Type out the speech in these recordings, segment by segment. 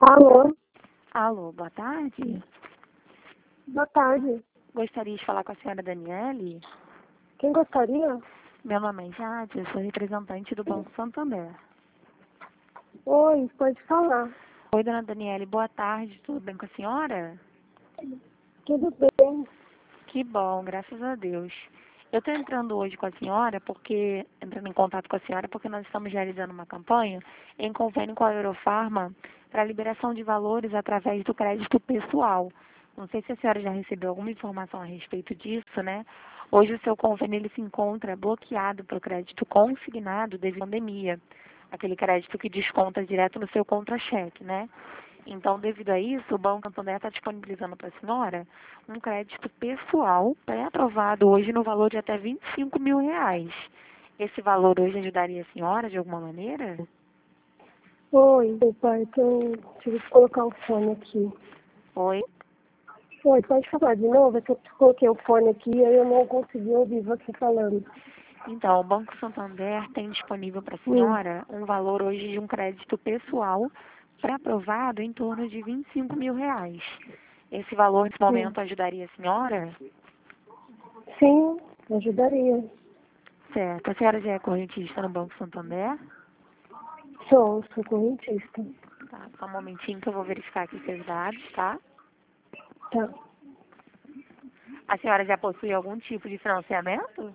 Alô, Alô, boa tarde. boa tarde. Gostaria de falar com a senhora Daniele. Quem gostaria? Meu nome é Jade, eu sou representante do Banco Santander. Oi, pode falar. Oi, dona Daniele, boa tarde, tudo bem com a senhora? Tudo bem? Que bom, graças a Deus. Eu estou entrando hoje com a senhora, entrando em contato com a senhora, porque nós estamos realizando uma campanha em convênio com a Eurofarma para liberação de valores através do crédito pessoal. Não sei se a senhora já recebeu alguma informação a respeito disso, né? Hoje o seu convênio ele se encontra bloqueado para o crédito consignado devido à pandemia. Aquele crédito que desconta direto no seu contra-cheque, né? Então, devido a isso, o Banco Santander está disponibilizando para a senhora um crédito pessoal pré-aprovado hoje no valor de até R$ 25.000. Esse valor hoje ajudaria a senhora de alguma maneira? Oi, pai, que eu tive que colocar o fone aqui. Oi? Oi, pode falar de novo? É que eu coloquei o fone aqui e aí eu não consegui ouvir você falando. Então, o Banco Santander tem disponível para a Hum, senhora um valor hoje de um crédito pessoal pré-aprovado em torno de R$ 25.000. Esse valor, nesse hum. momento, ajudaria a senhora? Sim, ajudaria. Certo. A senhora já é correntista no Banco Santander? Sou correntista. Tá, só um momentinho que eu vou verificar aqui seus dados, tá? Tá. A senhora já possui algum tipo de financiamento?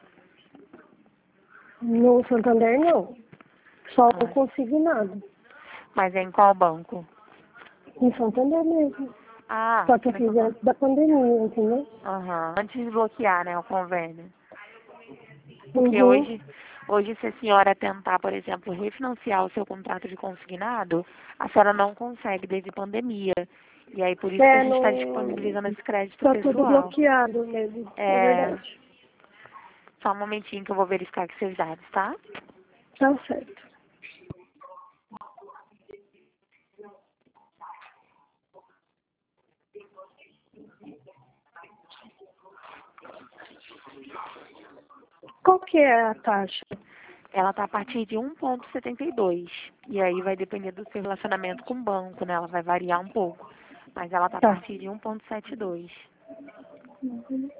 No Santander, não. Só o Ah, consignado. mas é em qual banco? Em Santander mesmo. Ah, Só que aqui eu na fiz Santander. antes da pandemia, entendeu? Aham. Antes de bloquear, né, o convênio. Porque Uhum. hoje, se a senhora tentar, por exemplo, refinanciar o seu contrato de consignado, a senhora não consegue devido à pandemia. E aí, por isso que a gente está Não. disponibilizando esse crédito Tá tudo pessoal. bloqueado mesmo, é É, verdade. só um momentinho que eu vou verificar aqui seus dados, tá? Tá certo. Qual que é a taxa? Ela está a partir de 1,72. E aí vai depender do seu relacionamento com o banco, né? Ela vai variar um pouco. Mas ela está a Tá. partir de 1,72. Uhum.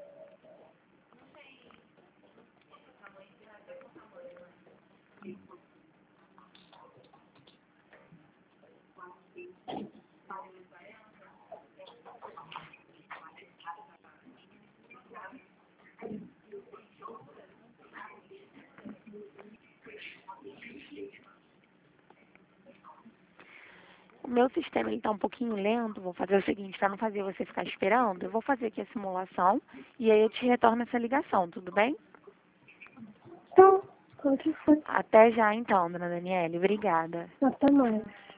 O meu sistema está um pouquinho lento. Vou fazer o seguinte, para não fazer você ficar esperando, eu vou fazer aqui a simulação e aí eu te retorno essa ligação, tudo bem? Tá, pode ser. Até já então, dona Daniele. Obrigada. Até mais.